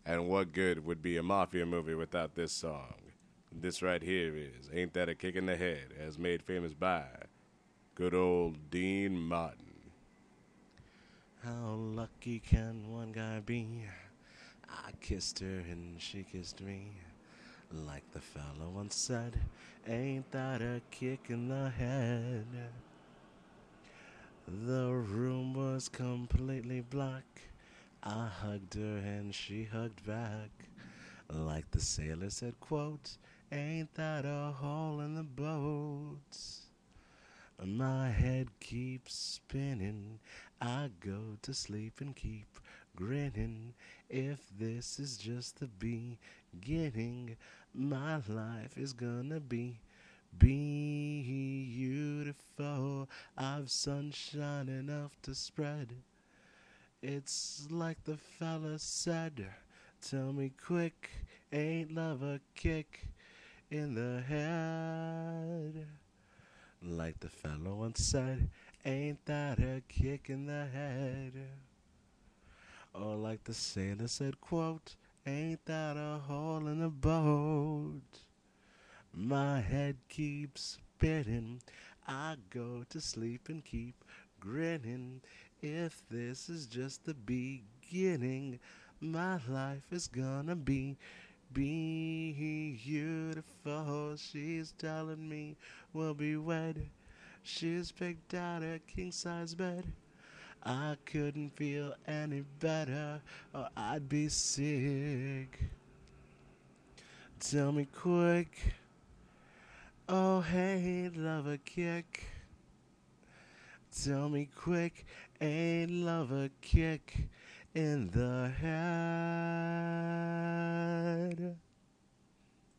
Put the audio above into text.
And what good would be a mafia movie without this song? This right here is Ain't That a Kick in the Head, as made famous by good old Dean Martin. How lucky can one guy be? I kissed her and she kissed me. Like the fellow once said, ain't that a kick in the head? The room was completely black. I hugged her and she hugged back. Like the sailor said, quote, ain't that a hole in the boat? My head keeps spinning. I go to sleep and keep grinning. If this is just the beginning, my life is gonna be beautiful. I've sunshine enough to spread. It's like the fella said. Tell me quick, ain't love a kick in the head? Like the fellow once said, ain't that a kick in the head? Or like the sailor said, quote, ain't that a hole in the boat? My head keeps spinning. I go to sleep and keep grinning. If this is just the beginning, my life is gonna be beautiful. She's telling me we'll be wed. She's picked out a king-size bed. I couldn't feel any better or I'd be sick. Tell me quick. Oh, hey, love a kick. Tell me quick. Ain't love a kick in the head?